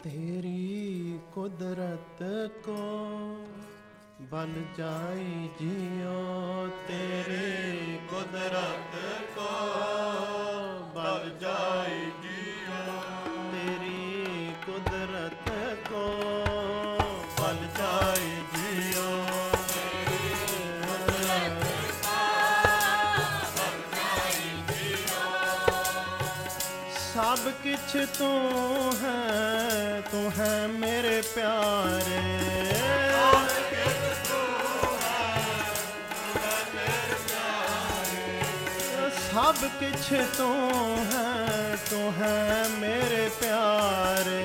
तेरी कुदरत को बन जाए जियो, तेरी कुदरत को बन जाए जियो, तेरी कुदरत को बन जाए जियो, सब किछ तू है मेरे प्यारे, सब किछ तू है मेरे प्यारे,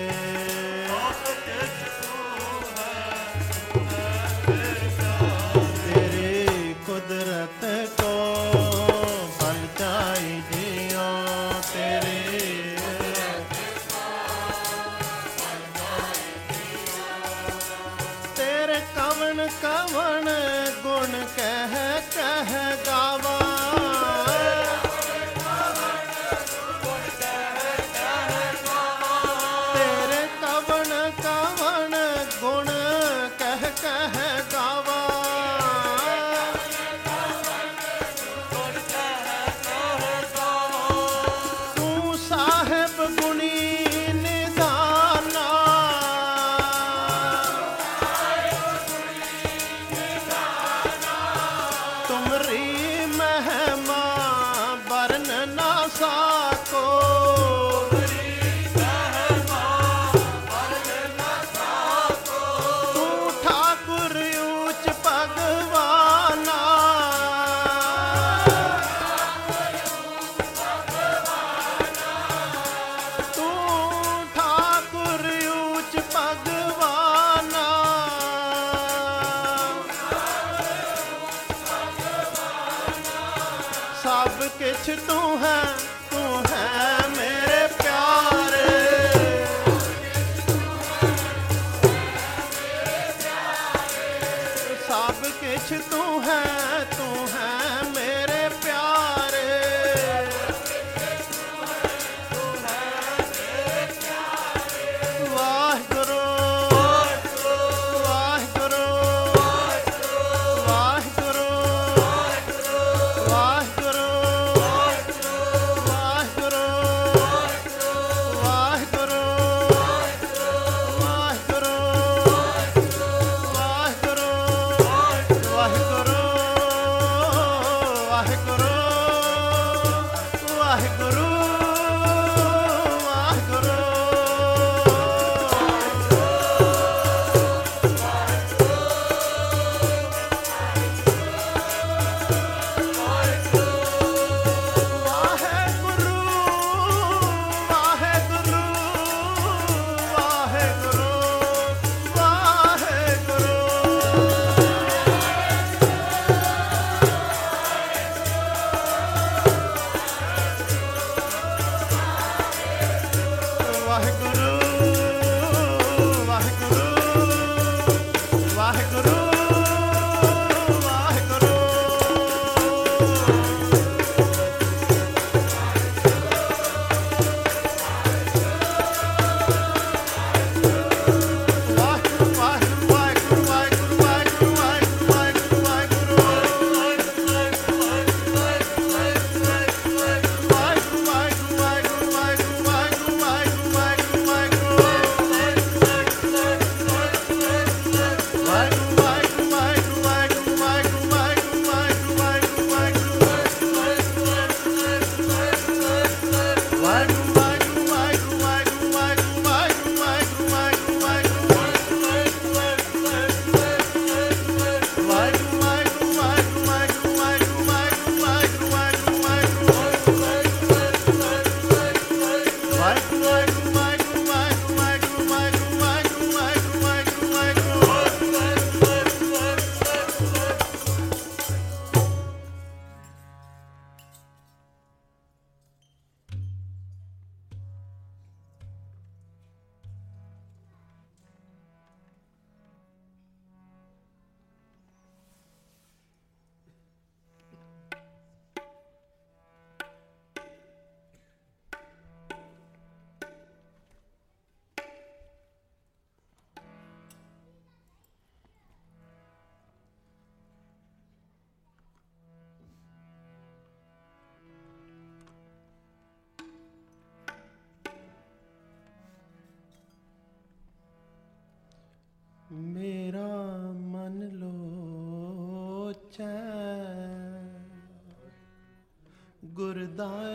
तेरी कुदरत को बन जाए जियो, तेरे कवन कवन गुण कह कह गावा, तेरे कवन कवन गुण कह कह गावा, तू साहिब गुणी निदाना, तुमरी महिमा वर्ण ना साको, तू ठाकुर ऊंच भगवाना, तू ठाकुर ऊंच भगवाना, सब किछ तू है मेरे प्यारे, सब किछ तू है मेरे प्यारे, वाहिगुरू वाहिगुरू वाहिगुरू वाहिगुरू वाहिगुरू वाहिगुरू वाहिगुरू वाहिगुਰੂ ਵਾਹਿਗੁਰੂ ਵਾਹਿਗੁਰੂ ਵਾਹਿਗੁਰੂ ਵਾਹਿਗੁਰੂ ਵਾਹਿਗੁਰੂ ਵਾਹਿਗੁਰੂ ਵਾਹਿਗੁਰੂ ਵਾਹਿਗੁਰੂ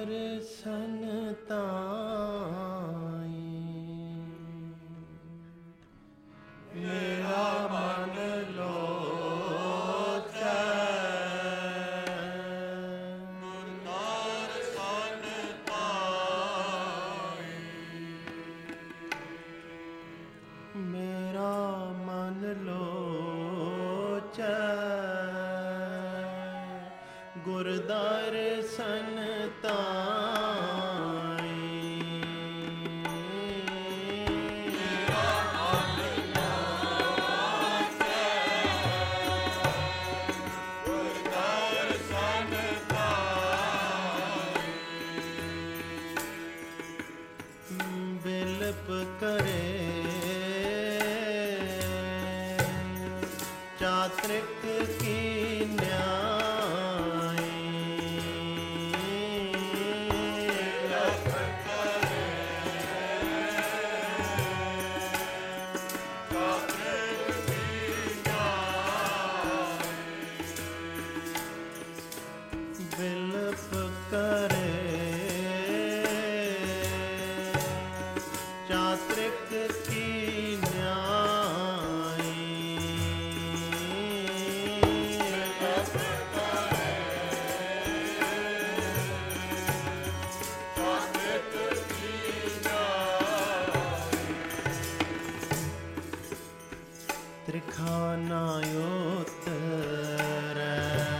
ਦਰਸ਼ਨ ਤਾਈ ਮੇਰਾ ਮਨ ਲੋਚੈ। ਗੁਰ ਦਰਸ਼ਨ ਤਾਈ ਮੇਰਾ ਮਨ ਲੋਚੈ। ਗੁਰ ਦਰਸ਼ਨ ਤਾਈ ਮੇਰਾ ਮਨ ਲੋਚੈ। ਗੁਰ ਦਰਸ਼ਨ ਤਾਈ ਬਿਲਪ ਕਰੇ ਚਾਤ੍ਰਿਕ ਕੀ ਨਿਆਈ। ਬਿਲਪ ਕਰੇ ਚਾਤ੍ਰਿਕ ਕੀ ਨਿਆਈ। ਬਿਲਪ ਕਰੇ ਚਾਤ੍ਰਿਕ ਕੀ ਨਿਆਈ। ਤ੍ਰਿਖਾਨਾ ਉਤਰੈ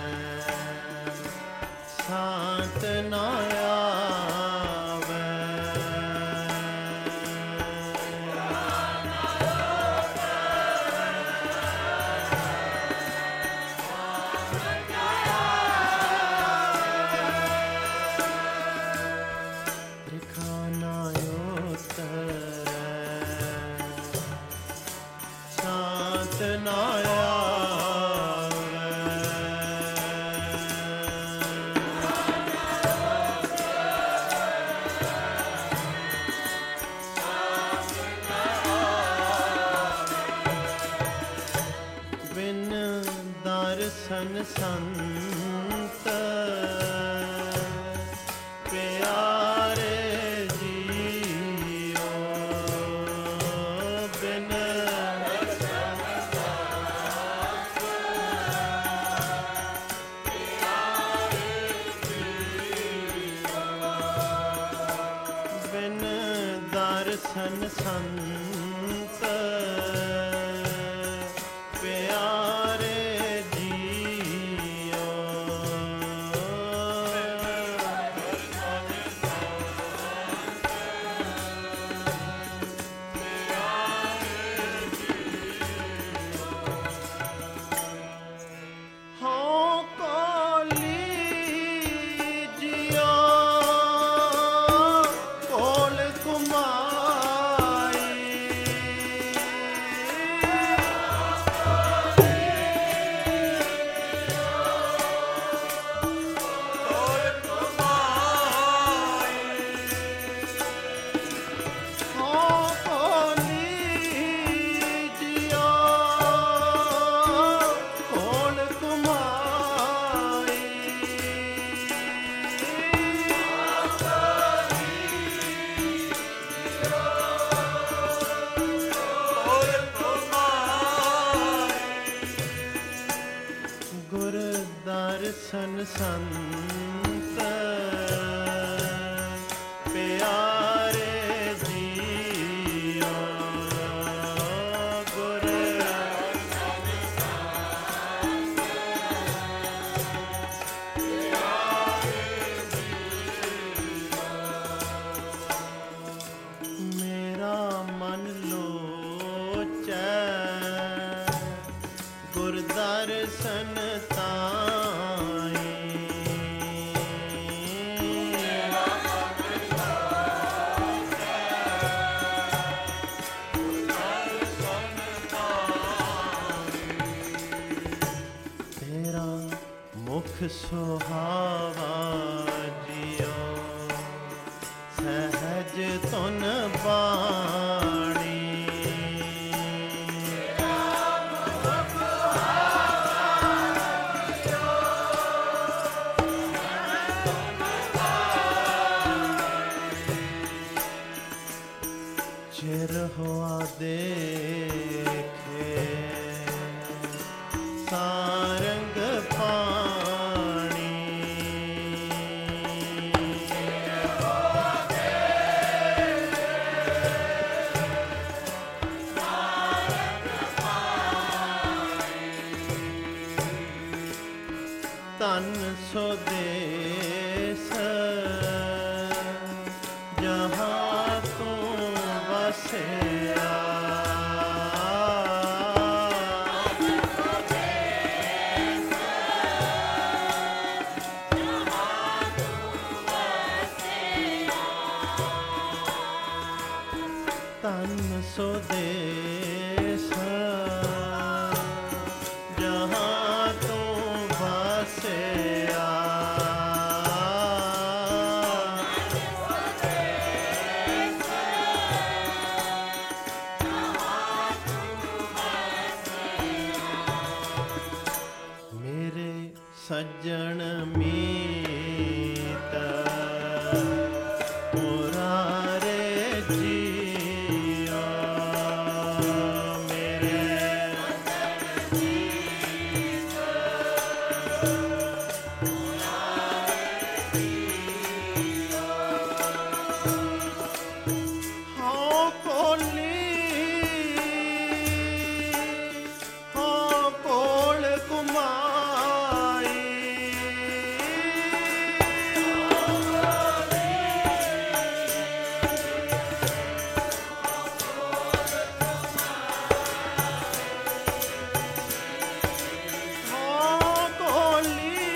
ਸਾਤ ਨਾ ਆਵੈ। ਤ੍ਰਿਖਾਨਾ ਉਤਰੈ ਸਾਤ ਨਾ ਬਿਨ ਦਰਸ਼ਨ ਸੰਤ ਪਿਆਰੇ ਜੀਓ। ਬਿਨ ਬਿਨ ਦਰਸ਼ਨ ਸੰਤ ਪਿਆਰੇ ਜੀਓ। ਹਉ ਕੋਲੀ ਜੀਓ ਕੋਲ ਕੁਮਾਈ। ਹਉ ਕੋਲੀ ਜੀਓ ਕੋਲ ਕੁਮਾਈ। ਗੁਰ ਦਰਸ਼ਨ ਸੰਤ ਪਿਆਰੇ ਜੀਓ। ਗੁਰ ਮੇਰਾ ਮਨ ਲੋਚੈ। ਗੁਰ ਦਰਸ਼ਨ ਤਾਈ ਤੇਰਾ ਮੁਖ ਸੁਹਾਵਾ ਜਿਉ ਸਹਿਜ ਤੁਨ ਬਾਣੀ। सुदेश जहाँ तू बसया मेरे सज्जन मीत मुरारे जिया मेरे हाँ कोली हाँ कोल कुमाई हाँ कोली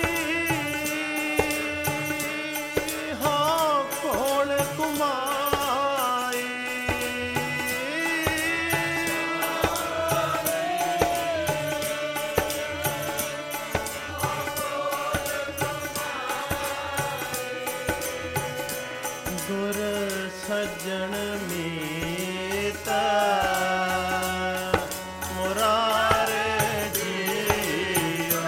हाँ कोल कुमाई गुर सज्जन मीत मुरारे जिया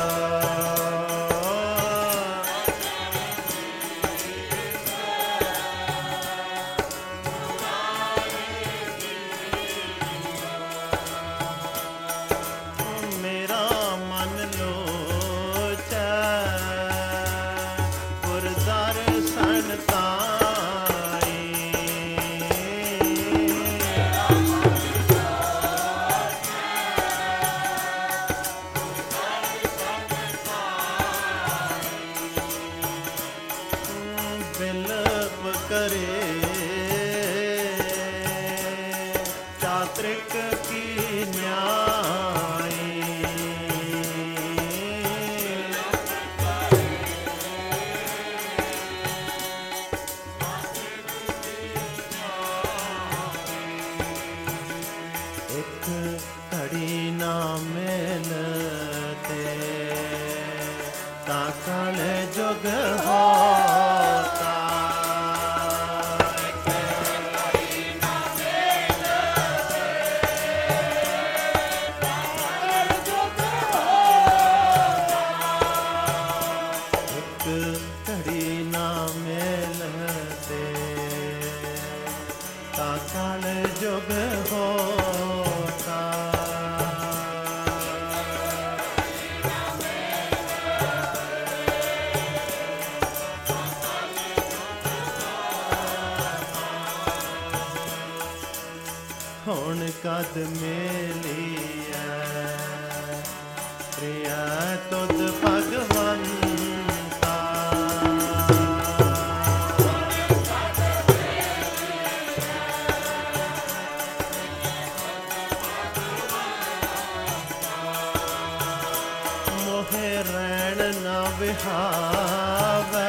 मेरा मन लोचै गुर दर्शन ताई बिलप करे चात्रिक की न्याई एक घड़ी ना मिलते ताकल जुग होता एक घड़ी ना मिलते ताकल जुग होता हुण कद मेलिया प्रिया तुद भगवंता मोहे रैन न बिहावे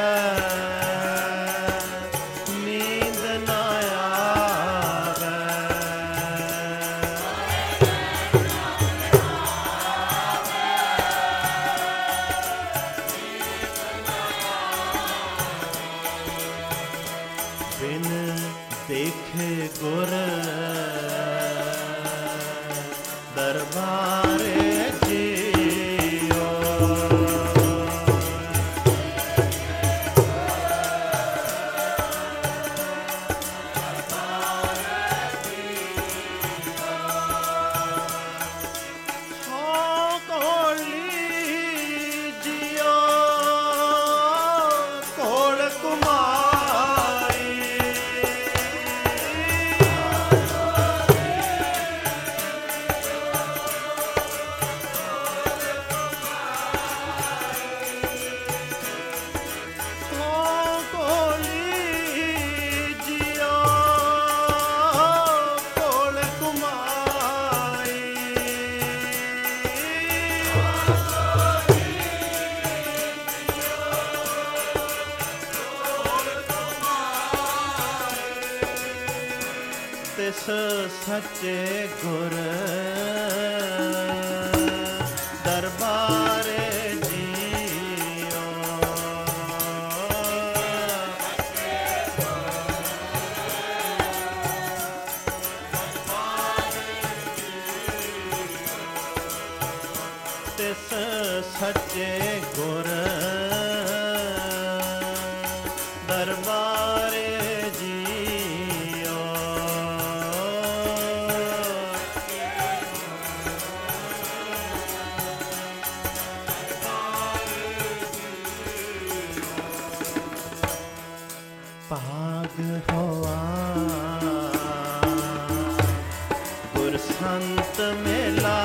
नींद न आवे बिन देखे गुर दरबारे जियो हाँ कोली जियो कोल कुमाई ਤਿਸ ਸੱਚੇ ਗੁਰ ਦਰਬਾਰੇ ਸੱਚੇ ਗੁਰ ਦਰਬਾਰੇ ਜੀਓ ਭਾਗ ਹੋਆ ਗੁਰ ਸੰਤ ਮਿਲਾ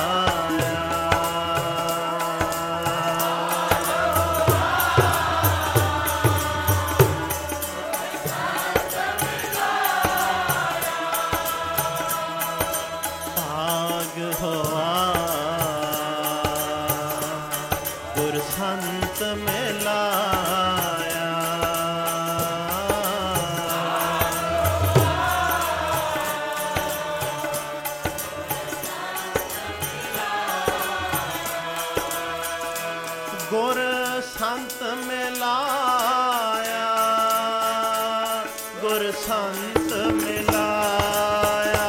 ਸੰਤ ਮਿਲਾਇਆ ਗੁਰ ਸੰਤ ਮਿਲਾਇਆ ਗੁਰ ਸੰਤ ਮਿਲਾਇਆ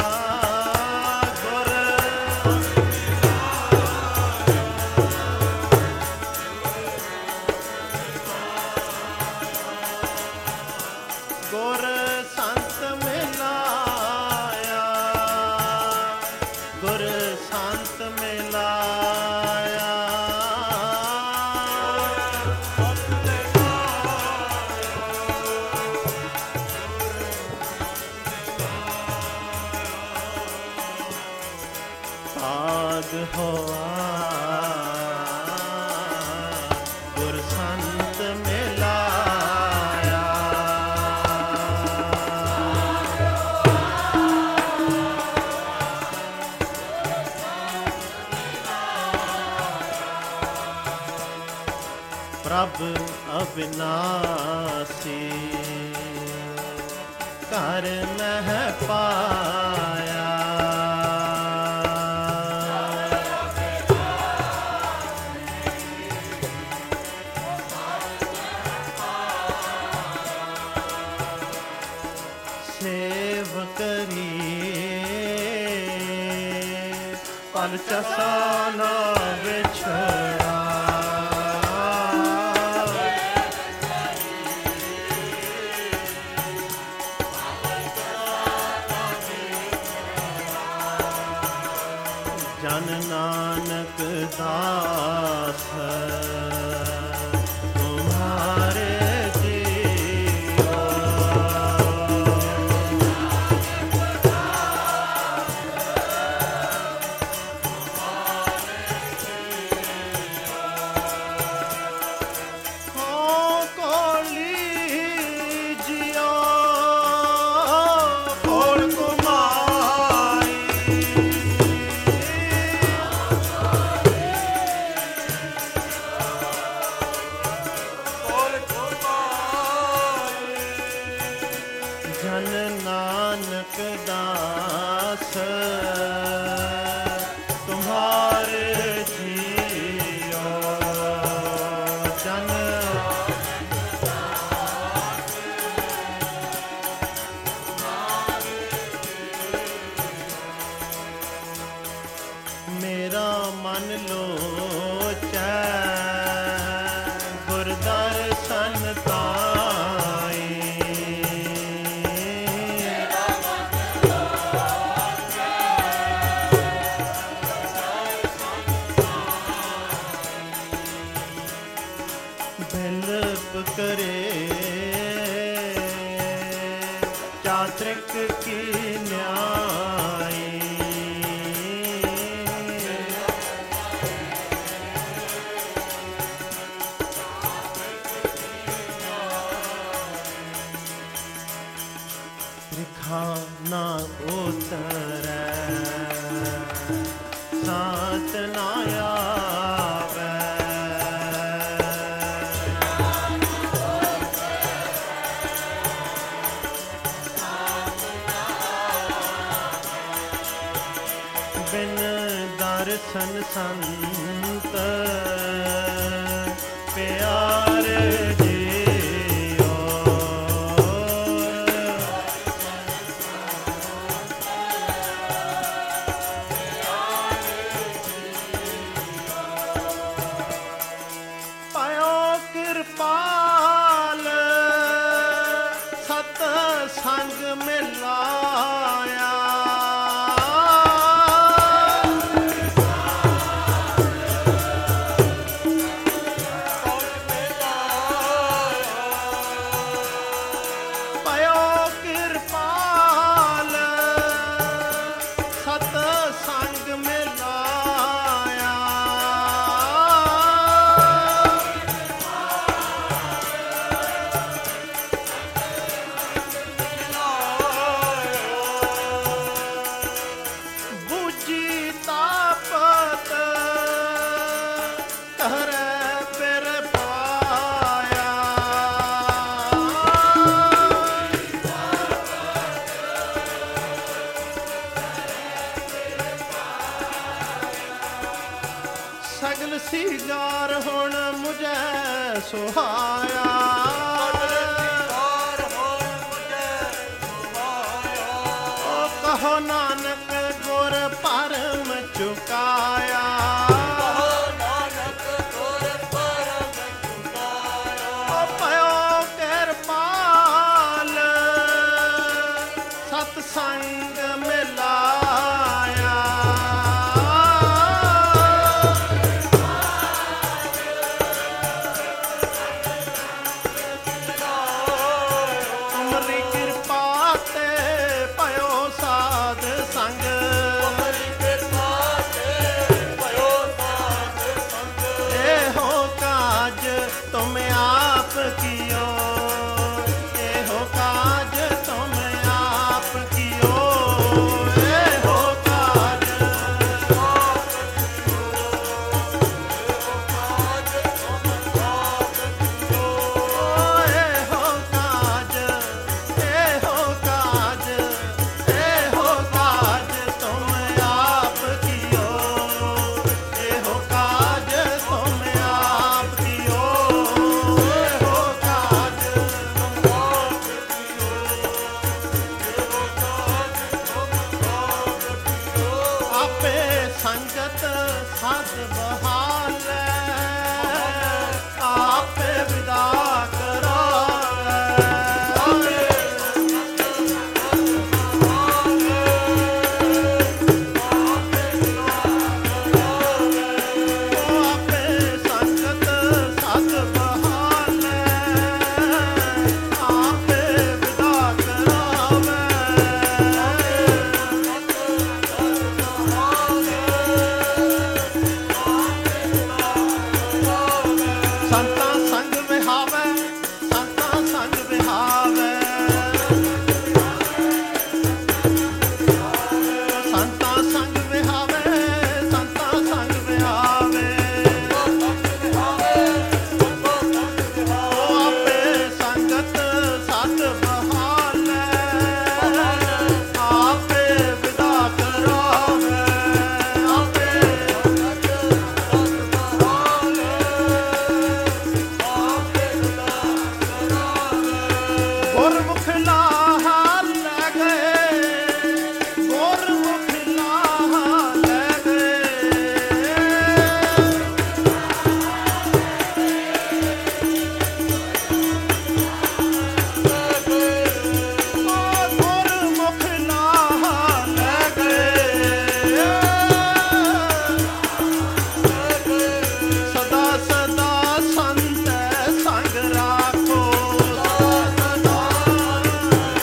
ਗੁਰ ਸੰਤ ਮਿਲਾਇਆ ਗੁਰ ਸੰਤ ਮਿਲਾਇਆ ਭਾਗ ਹੋਆ ਗੁਰ ਸੰਤ ਮਿਲਾਇਆ ਪ੍ਰਭ ਅਬਿਨਾਸੀ ਘਰ ਮਹਿ ਪਾਇਆ ਸੇਵ ਕਰੀਏ ਪਲ ਚਸਾਨਾ ਵਿਛੜਾ ਜਨ ਨਾਨਕ ਦਾਸ ਤੁਮਾਰੇ ਜੀਓ ਹੋ ਕੋਲੀ ਜੀਓ ਕੋਲ ਕੁਮਾਰੀ ਜਨ ਨਾਨਕ ਦਾਸ ਤੁਮਾਰੇ ਜੀਓ ਜਨ ਮੇਰਾ ਮਨ ਲੋਚੈ ਗੁਰ ਦਰਸ਼ਨ ਤਾਈ ਬਿਲਪ ਕਰੇ ਚਾਤ੍ਰਿਕ ਕੀ ਨਿਆਈ ਲਿਖਾ ਨਾ ਉਤਰੈ ਸਾਤ ਨਾ ਆਵੈ ਦਰਸ਼ਨ ਸੰਤ ਪਿਆਰੇ ਜੀਓ। ਪਾਇਓ ਕਿਰਪਾਲ ਸਤ ਸੰਗ ਮਿਲਾਇਆ। ਸਗਲ ਸੀਗਾਰ ਹੁਣ ਮੁਝੈ ਸੁਹਾਇਆ। ਓ ਕਹੋ ਨਾਨਕ ਗੁਰ ਪਰਮ ਚੁਕਾਇਆ। ਓ ਪਇਓ ਕਿਰਪਾਲ ਸਤ ਸੰਗ ਮਿਲਾਇਆ। तुम आप कियो एहो काज, तुम आप कियो एहो काज। एहो काज, एहो काज, एहो काज तुम आप कियो एहो काज तुम आप कियो। ਸੰਗਤ ਸਦ ਬਹਾਲੇ ਆਪੇ ਵਿਦਾ ਕਰਾਵੇ। ਆਪੇ ਸੰਗਤ ਸਦ ਬਹਾਲੇ ਆਪੇ ਵਿਦਾ ਕਰਾਵੇ। ਸੰਤਾਂ ਸੰਗ ਵਿਹਾਵੇ, ਸੰਤਾਂ ਸੰਗ ਵਿਹਾਵੇ। ਸੰਤਾਂ ਸੰਗ ਵਿਹਾਵੇ, ਸੰਤਾਂ ਸੰਗ ਵਿਹਾਵੇ। ਉਹ ਆਪੇ ਸੰਗਤ ਸਤ ਬਹਾਲੇ ਆਪੇ ਵਿਦਾ ਕਰਾਵੇ। ਗੁਰਮੁਖ ਲਾਹਾ ਲੈ ਗਏ, ਗੁਰਮੁਖ ਲਾਹਾ ਲੈ ਗਏ। ਗੁਰਮੁਖ ਲਾਹਾ ਲੈ ਗਏ। ਸਦਾ ਸਦਾ ਸੰਤ ਸੰਗ ਰਾਖੋ।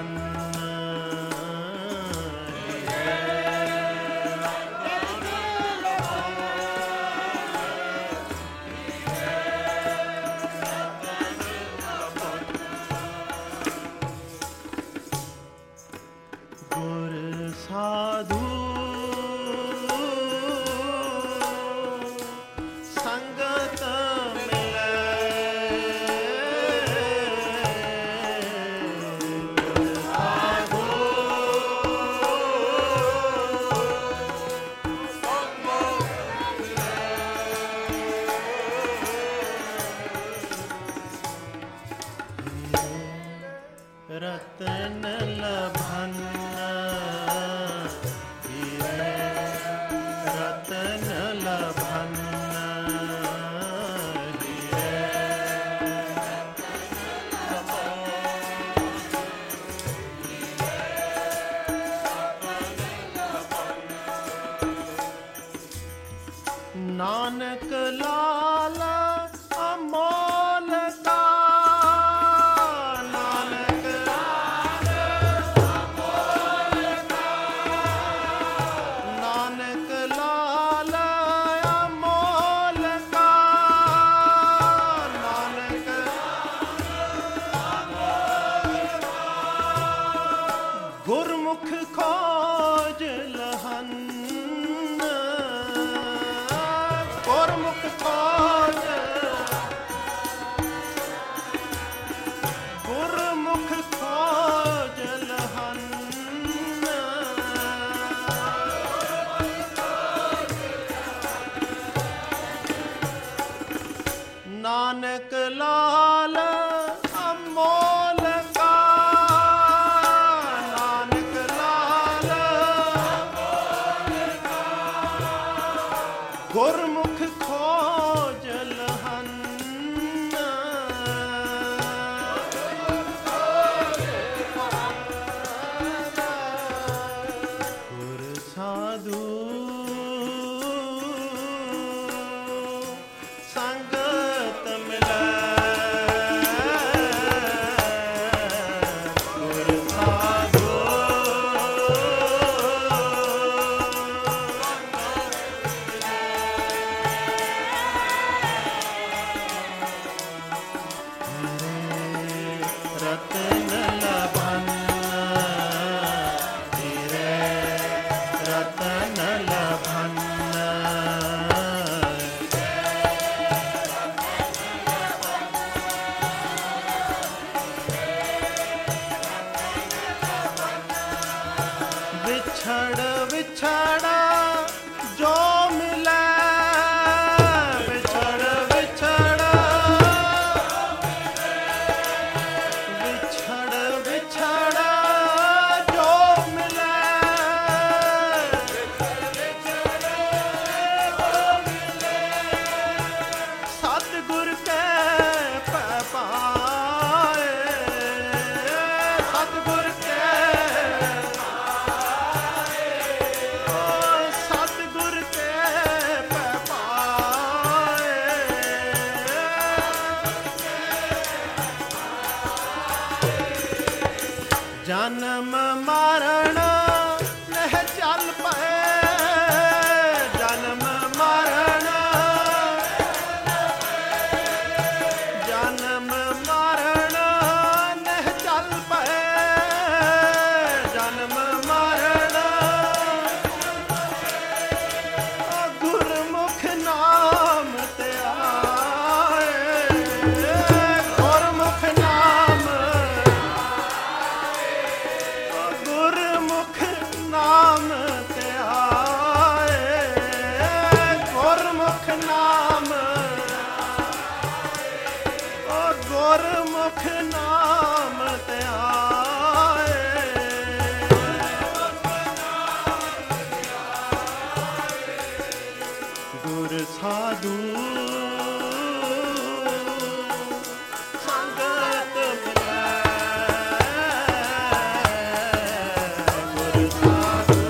ਜਨਮ ਮਰਨ ਨਹਿ ਚੱਲ ਪਏ, ਜਨਮ ਮਰਨ, ਜਨਮ ਮਰਨ ਨਹਿ ਚੱਲ ਪਏ, ਜਨਮ ਮਰਨ ਗੁਰਮੁਖ ਨਾਮ ਤੇ ਆਏ, ਗੁਰਮੁਖ ਨਾਮ, ਗੁਰਮੁਖ ਨਾਮ ਤੇ ਆਏ, ਗੁਰਮੁਖ ਨਾਮ, ਗੁਰਮੁਖ ਨਾਮ ਤੇ ਆਏ, ਗੁਰ ਸਾਧੂ ਸੰਗਤ ਮਿਲੈ, ਗੁਰ ਸਾਧੂ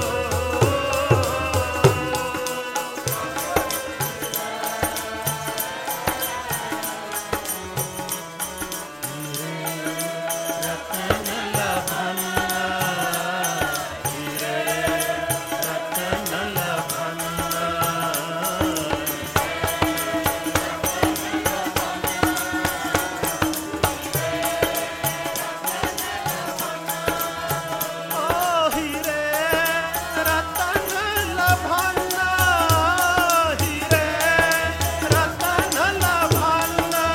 ਰਤਨ ਲਭਨ, ਹੀਰੇ ਰਤਨ ਲਭਨ, ਓ ਹੀਰੇ ਰਤਨ ਲਭਨ, ਹੀਰੇ ਰਤਨ ਲਭਨ,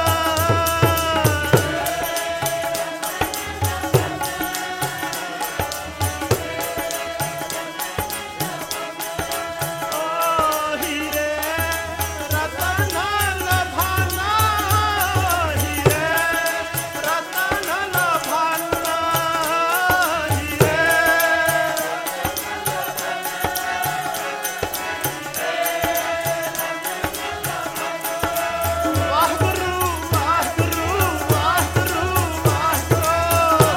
ਓ ਹੀਰੇ ਰਤਨ ਲਭਨ, ਹੀਰੇ ਰਤਨ ਲਭਨ, ਹੀਰੇ ਵਾਹਿਗੁਰੂ ਵਾਹਿਗੁਰੂ ਵਾਹਿਗੁਰੂ ਵਾਹਿਗੁਰੂ,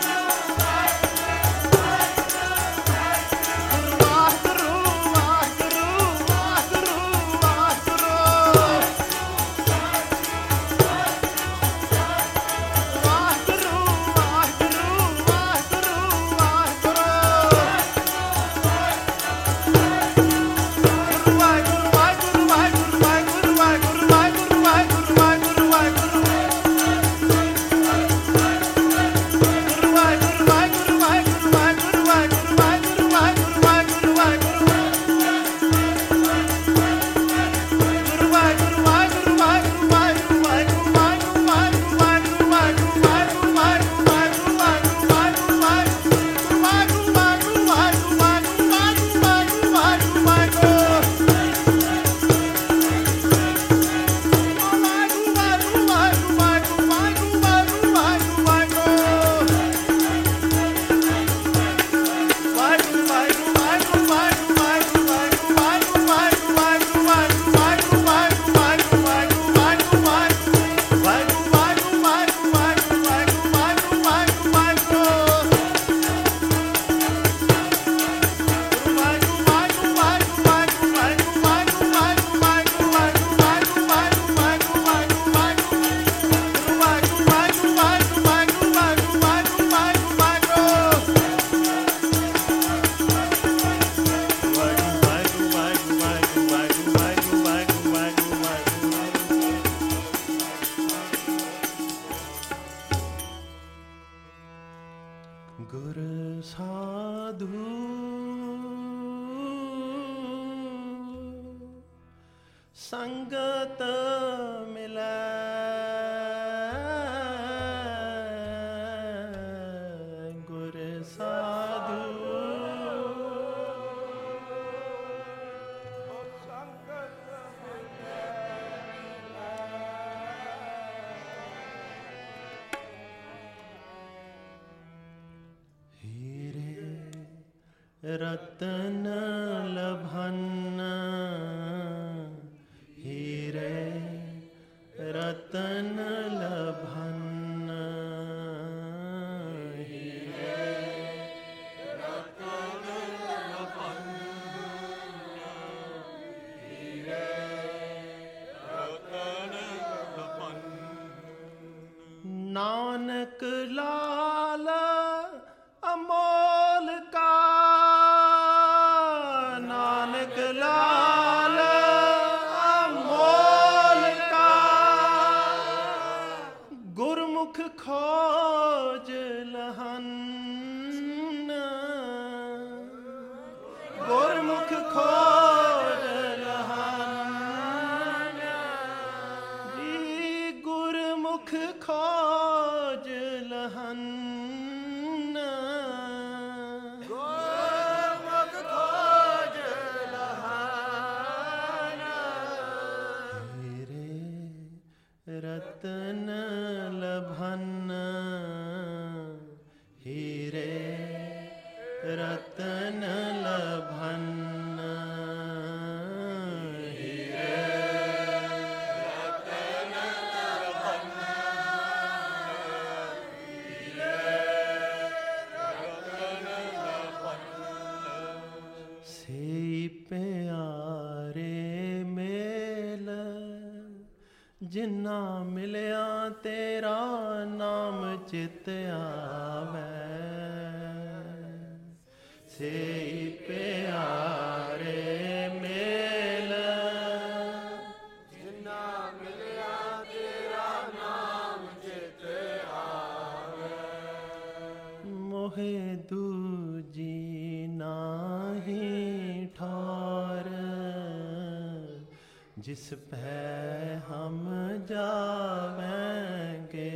ਵਾਹਿਗੁਰੂ ਵਾਹਿਗੁਰੂ ਵਾਹਿਗੁਰੂ ਵਾਹਿਗੁਰੂ, ਵਾਹਿਗੁਰੂ ਵਾਹਿਗੁਰੂ ਵਾਹਿਗੁਰੂ ਗੁਰ ਸਾਧੂ ਸੰਗਤ ਮਿਲੈ, ਗੁਰ ਸਾਧੂ रतन लभन, हीरे रतन लभन, हीरे रतन लभन, हीरे रतन लभन। नानक लाल ਗੁਰਮੁਖ ਖੋਜ ਲਹਨ, ਗੁਰਮੁਖ ਖੋਜ ਲਹਨ, ਜੀ ਗੁਰਮੁਖ ਖੋਜ ਲਹਨ, ਗੁਰਮੁਖ ਖੋਜ ਲਹਨ, ਹੀਰੇ ਰਤਨ ਲਭਨ, ਹੀਰੇ ਰਤਨ ਲਭਨ, ਹੀਰੇ ਰਤਨ ਲਭਨ, ਹੀਰੇ ਰਤਨ ਲਭਨ, ਸੇ ਪਿਆਰੇ ਮੇਲ ਜਿਨਾ ਮਿਲਿਆ ਤੇਰਾ ਨਾਮ ਚਿਤ ਆਵੈ, ਸੇ ਪਿਆਰੇ ਮੇਲ ਜਿਨਾ ਮਿਲਿਆ ਤੇਰਾ ਨਾਮ ਚਿਤ ਆਵੈ, ਮੋਹਿ ਦੂਜੀ ਨਾਹੀ ਠੌਰ, ਜਿਸ ਪੈ ਹਮ ਜਾਵੈਂਗੇ,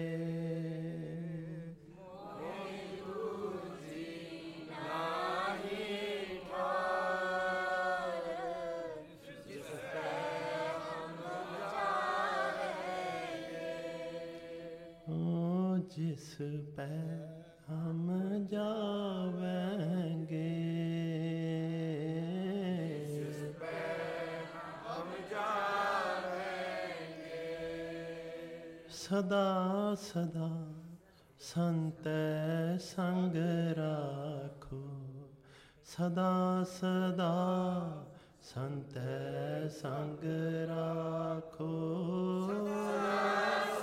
जिस पे हम जावेंगे, जिस पे हम जावेंगे, सदा सदा संत संग राखो, सदा सदा संत संग राखो,